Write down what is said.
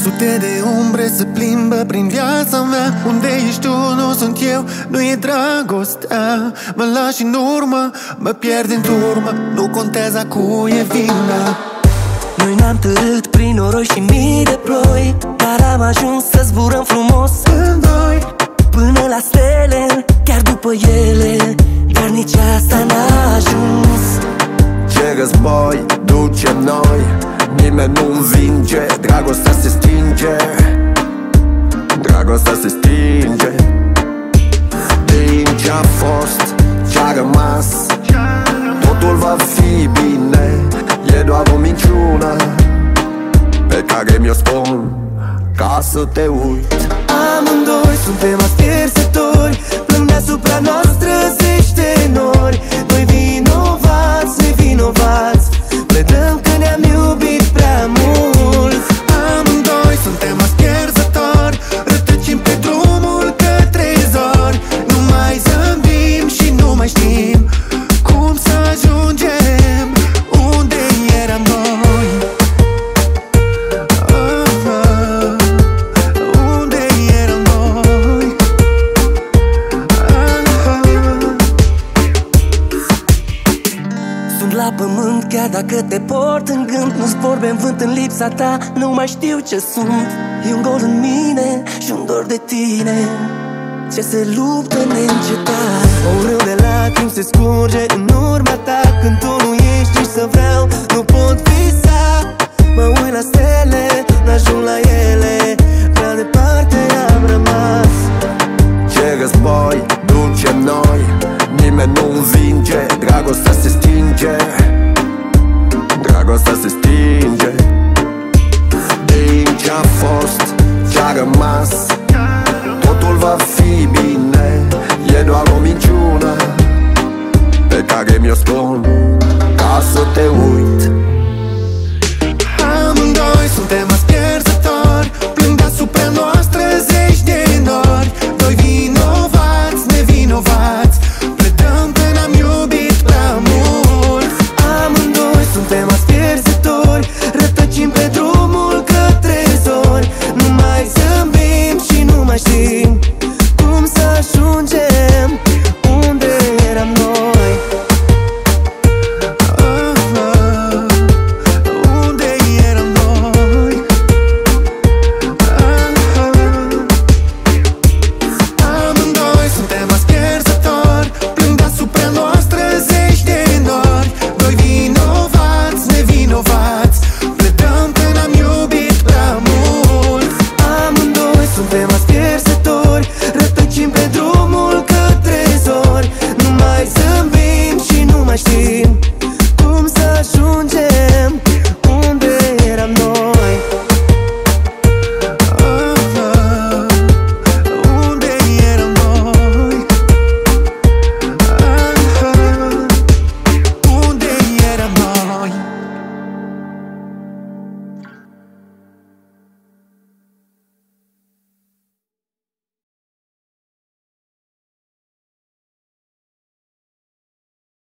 Sute de umbre se plimbă prin viața mea. Unde ești tu, nu sunt eu, nu e dragostea. Mă lași în urmă, mă pierd în turmă. Nu contează cui e vina. Noi ne-am târât prin noroi și mii de ploi, dar am ajuns să zburăm frumos în doi, până la stele, chiar după ele. Dar nici asta n-a ajuns. Ce război ducem noi, nimeni nu învinge. Dragostea se stinge, dragostea se stinge. Din ce-a fost, ce-a rămas, totul va fi bine. E doar o minciună pe care mi-o spun ca să te uit. Amândoi suntem aspersători, plâng deasupra noastră zeci de nori. Noi vinovați, nevinovați, pledăm că ne-am iubit prea mult. amândoi suntem aspersători, rătăcim pe drumul către zori. Nu mai zâmbim și nu mai știm cum să ajungem unde eram noi. Unde eram noi. Sunt la pământ chiar dacă te port în gând. Nu zbor în vânt în lipsa ta, nu mai știu ce sunt. E un gol în mine și un dor de tine ce se luptă neîncetat. O râu de lacrimi se scurge în urma ta când tu nu ești și să vreau, nu pot visa. Mă uit la stele, n-ajung la ele, prea departe am rămas. Ce război ducem noi, nimeni nu învinge. Dragostea se stinge, dragostea se stinge. Din ce-a fost, ce-a rămas, totul va fi bine. E doar o minciună pe care mi-o spun ca să te uit. Amândoi suntem aspersători,